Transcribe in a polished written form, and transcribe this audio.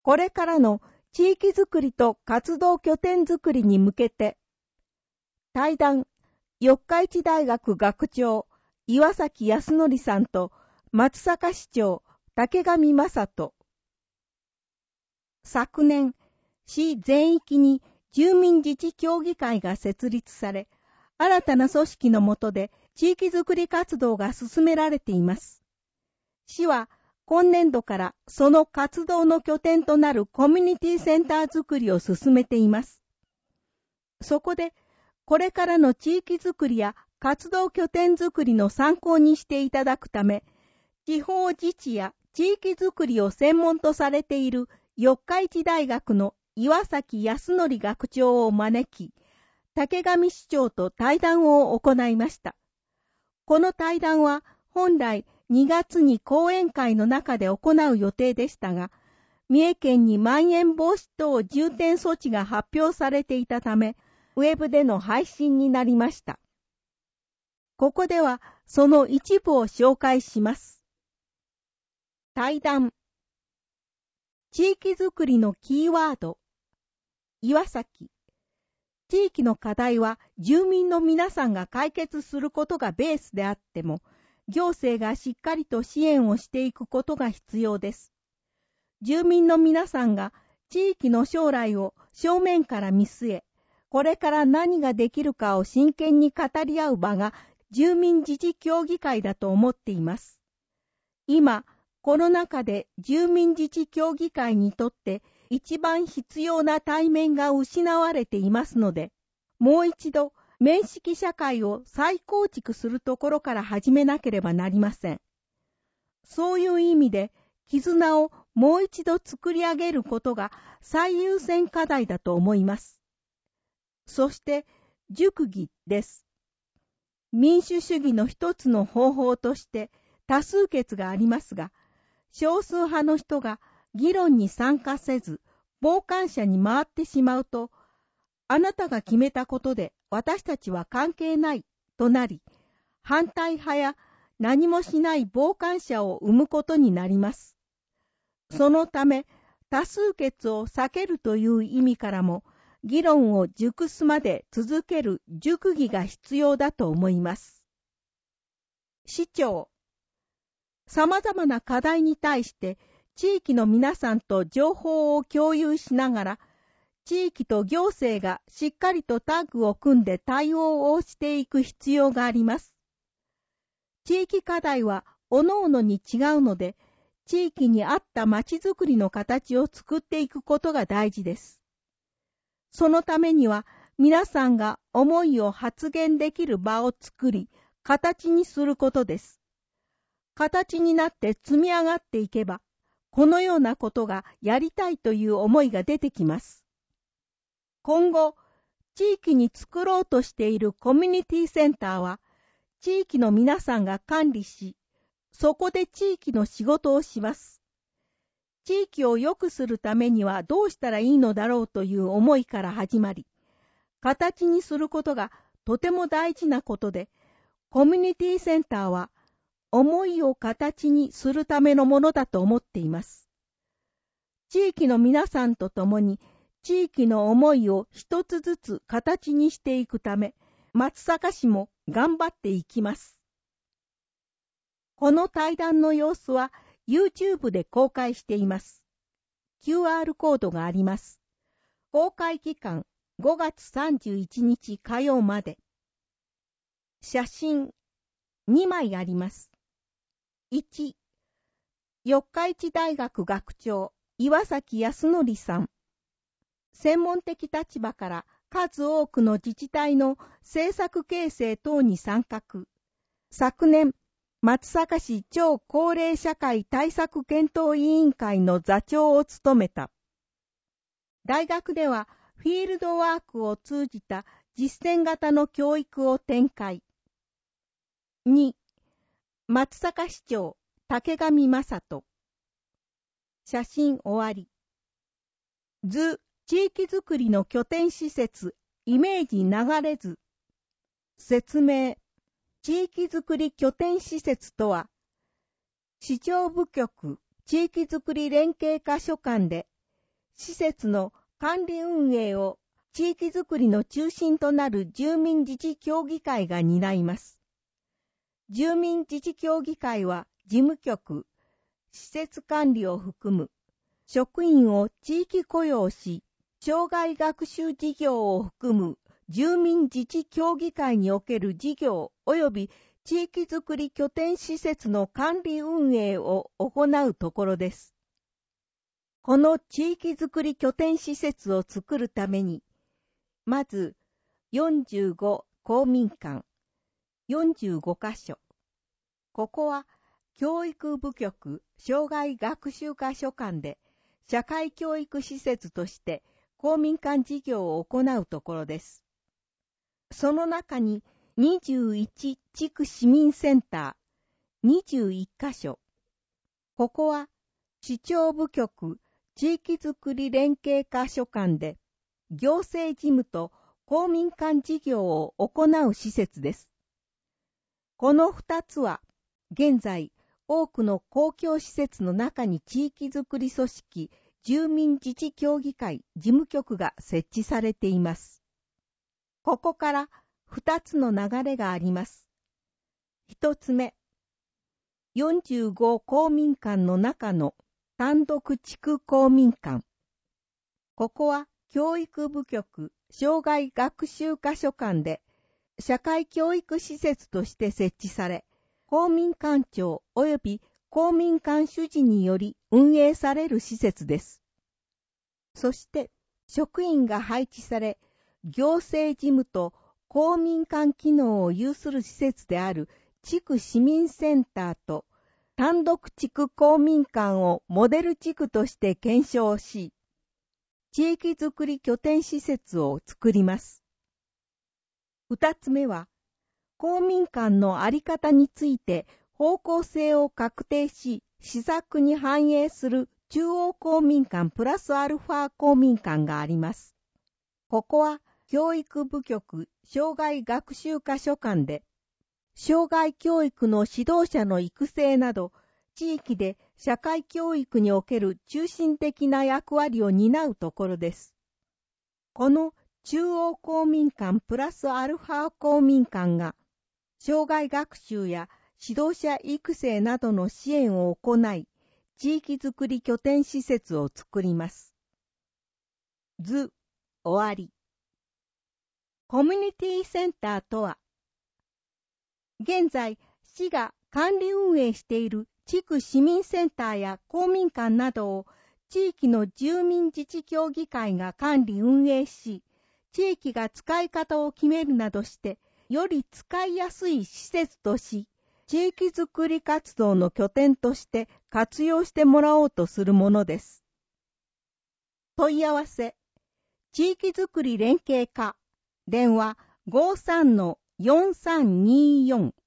これからの地域づくりと活動拠点づくりに向けて、対談、四日市大学学長、岩崎康則さんと松阪市長、竹上正人。昨年、市全域に住民自治協議会が設立され、新たな組織の下で地域づくり活動が進められています。市は今年度からその活動の拠点となるコミュニティセンターづくりを進めています。そこで、これからの地域づくりや活動拠点づくりの参考にしていただくため、地方自治や地域づくりを専門とされている四日市大学の岩崎康則学長を招き、竹上市長と対談を行いました。この対談は本来2月に講演会の中で行う予定でしたが、三重県にまん延防止等重点措置が発表されていたため、ウェブでの配信になりました。ここではその一部を紹介します。対談。地域づくりのキーワード。岩崎。地域の課題は住民の皆さんが解決することがベースであっても、行政がしっかりと支援をしていくことが必要です。住民の皆さんが地域の将来を正面から見据え、これから何ができるかを真剣に語り合う場が住民自治協議会だと思っています。今、コロナ禍で住民自治協議会にとって一番必要な対面が失われていますので、もう一度面識社会を再構築するところから始めなければなりません。そういう意味で、絆をもう一度作り上げることが最優先課題だと思います。そして、熟議です。民主主義の一つの方法として多数決がありますが、少数派の人が議論に参加せず、傍観者に回ってしまうと、あなたが決めたことで私たちは関係ないとなり、反対派や何もしない傍観者を生むことになります。そのため、多数決を避けるという意味からも、議論を熟すまで続ける熟議が必要だと思います。市長、様々な課題に対して地域の皆さんと情報を共有しながら、地域と行政がしっかりとタッグを組んで対応をしていく必要があります。地域課題は各々に違うので、地域に合ったまちづくりの形を作っていくことが大事です。そのためには皆さんが思いを発言できる場を作り、形にすることです。形になって積み上がっていけば、このようなことがやりたいという思いが出てきます。今後、地域に作ろうとしているコミュニティセンターは、地域の皆さんが管理し、そこで地域の仕事をします。地域を良くするためにはどうしたらいいのだろうという思いから始まり、形にすることがとても大事なことで、コミュニティセンターは思いを形にするためのものだと思っています。地域の皆さんと共に地域の思いを一つずつ形にしていくため、松阪市も頑張っていきます。この対談の様子はYouTube で公開しています。QR コードがあります。公開期間5月31日火曜まで。写真2枚あります。1、四日市大学学長岩崎康則さん。専門的立場から数多くの自治体の政策形成等に参画。昨年、松阪市超高齢社会対策検討委員会の座長を務めた。大学ではフィールドワークを通じた実践型の教育を展開。2、松阪市長竹上正人。写真終わり。図、地域づくりの拠点施設、イメージ流れ図。説明。地域づくり拠点施設とは、市長部局地域づくり連携課所管で、 施設の管理運営を地域づくりの中心となる住民自治協議会が担います。住民自治協議会は事務局、施設管理を含む職員を地域雇用し、生涯学習事業を含む住民自治協議会における事業及び地域づくり拠点施設の管理運営を行うところです。この地域づくり拠点施設を作るために、まず45公民館、45カ所。ここは教育部局、生涯学習科所管で、社会教育施設として公民館事業を行うところです。その中に21地区市民センター、21カ所。ここは市長部局、地域づくり連携課所管で、行政事務と公民館事業を行う施設です。この2つは、現在、多くの公共施設の中に地域づくり組織、住民自治協議会事務局が設置されています。ここから2つの流れがあります。1つ目、45公民館の中の単独地区公民館。ここは教育部局、生涯学習科所管で、社会教育施設として設置され、公民館長及び公民館主事により運営される施設です。そして、職員が配置され、行政事務と公民館機能を有する施設である地区市民センターと単独地区公民館をモデル地区として検証し、地域づくり拠点施設を作ります。二つ目は、公民館のあり方について方向性を確定し、施策に反映する中央公民館プラスアルファ公民館があります。ここは教育部局、生涯学習科所管で、生涯教育の指導者の育成など、地域で社会教育における中心的な役割を担うところです。この中央公民館プラスアルファ公民館が、生涯学習や指導者育成などの支援を行い、地域づくり拠点施設を作ります。終わり。コミュニティセンターとは、現在、市が管理運営している地区市民センターや公民館などを地域の住民自治協議会が管理運営し、地域が使い方を決めるなどして、より使いやすい施設とし、地域づくり活動の拠点として活用してもらおうとするものです。問い合わせ、地域づくり連携課、電話 53-4324